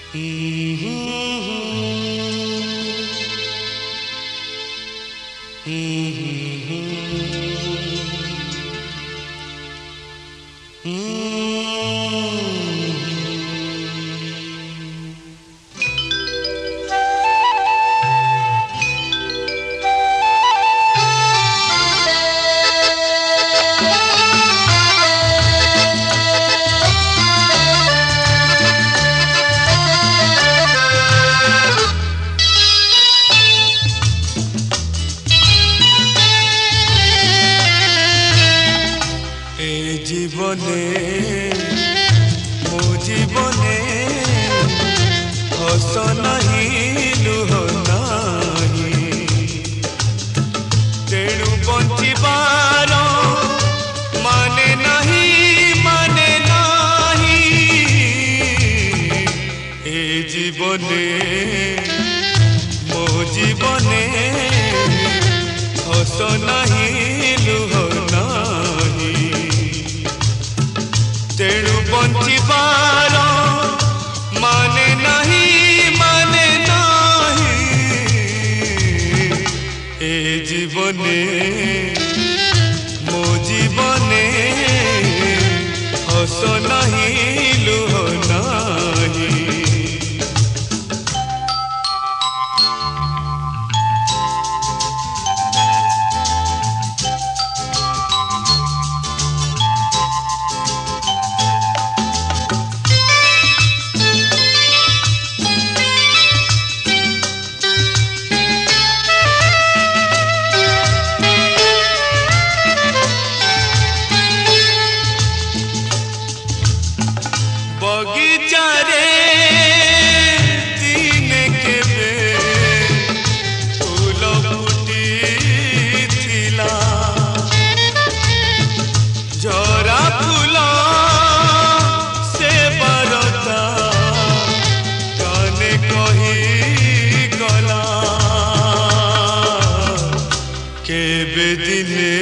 জীবনে মো জীবনে হস নাহি লুহ নাহি তেণু বঞ্চিবার মানে নাহি এ জীবনে মো জীবনে হস নাহি লুহ নাহি तेणु बंचिबार माने नहीं ए जीवने मो जीवने हस नहीं लुह नहीं बगीचारे दिने केबे फूल फुटी थिला झरा फूल से बरता काने कही गला केबे दिने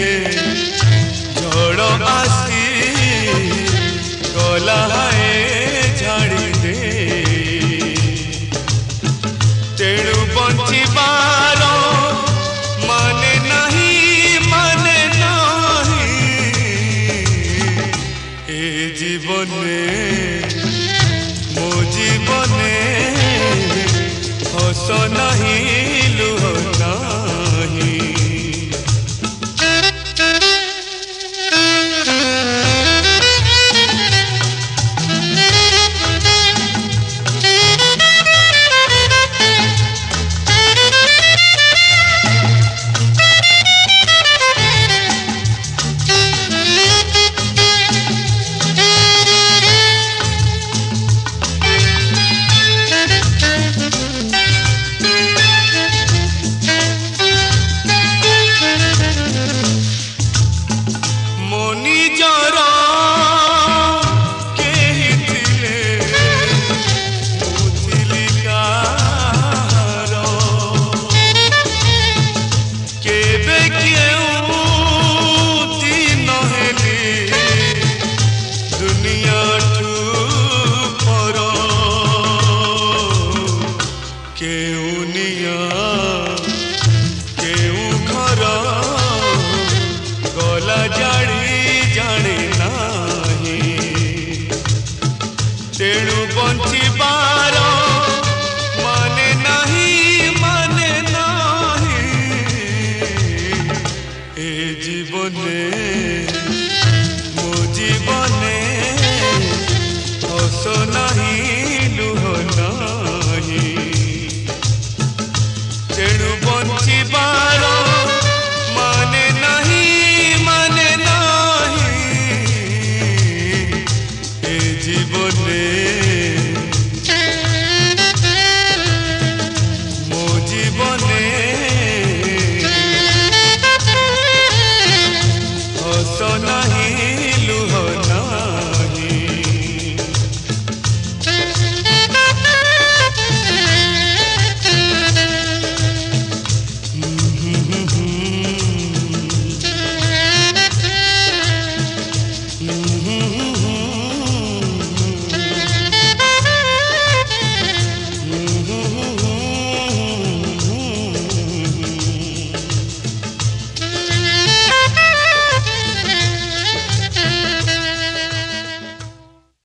झड़ आसी गला झाड़ी दे तेणु बंचिबार माने नहीं ए जीवने मो जीवने हस नहीं लुह नहीं तेणु बंचिबार माने नहीं ए जीवने मो जीवने हस नहीं लुह नहीं तेणु बंचिबार माने नहीं ए जीवने